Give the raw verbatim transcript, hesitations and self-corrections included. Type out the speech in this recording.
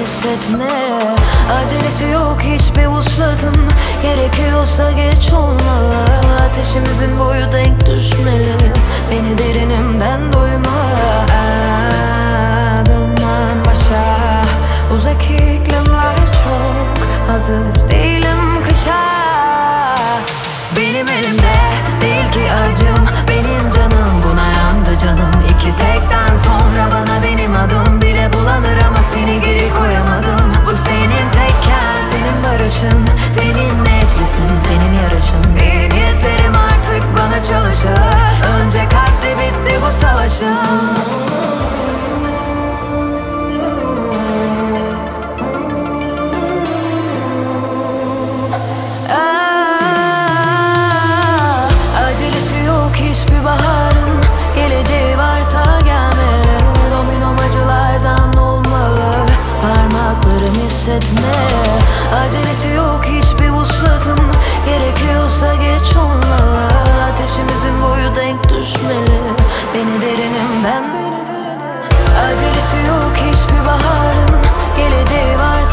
hissetmeli. Acelesi yok hiçbir vuslatın, gerekiyorsa geç olmalı. Ateşimizin boyu denk düşmeli, beni derinimden duymalı. Adımdan başa uzak iklimler çok, hazır değilim kışa. Benim elimde değil ki acım, benim canım buna yandı canım. İki tekten sonra bana benim adım bile bulanır ama seni geri koyamadım. Bu senin tekken, senin barışın, senin neclisin, senin yarışın. İyi niyetlerim artık bana çalışır, önce kalpte bitti bu savaşım. Hiçbir baharın geleceği varsa gelmeli. Dominomacılardan olmalı, parmaklarım hissetmeli. Acelesi yok hiçbir vuslatın, gerekiyorsa geç olmalı. Ateşimizin boyu denk düşmeli, beni derinimden. Acelesi yok hiçbir baharın geleceği var